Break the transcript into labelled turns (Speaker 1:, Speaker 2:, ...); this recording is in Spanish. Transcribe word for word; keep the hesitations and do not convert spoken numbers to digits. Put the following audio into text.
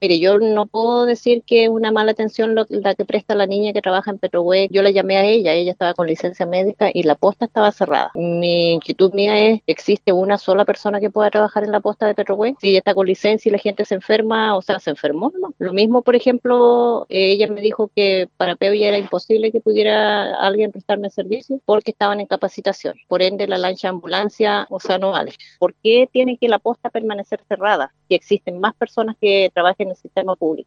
Speaker 1: Mire, yo no puedo decir que es una mala atención lo- la que presta la niña que trabaja en Petrohue. Yo la llamé a ella, ella estaba con licencia médica y la posta estaba cerrada. Mi inquietud mía es, ¿existe una sola persona que pueda trabajar en la posta de Petrohue? Si ella está con licencia y la gente se enferma, o sea, se enfermó, ¿no? Lo mismo, por ejemplo, eh, ella me dijo que para Peoya era imposible que pudiera alguien prestarme servicio porque estaban en capacitación. Por ende, la lancha ambulancia, o sea, no vale. ¿Por qué tiene que la posta permanecer cerrada? Si existen más personas que trabajen en el sistema público.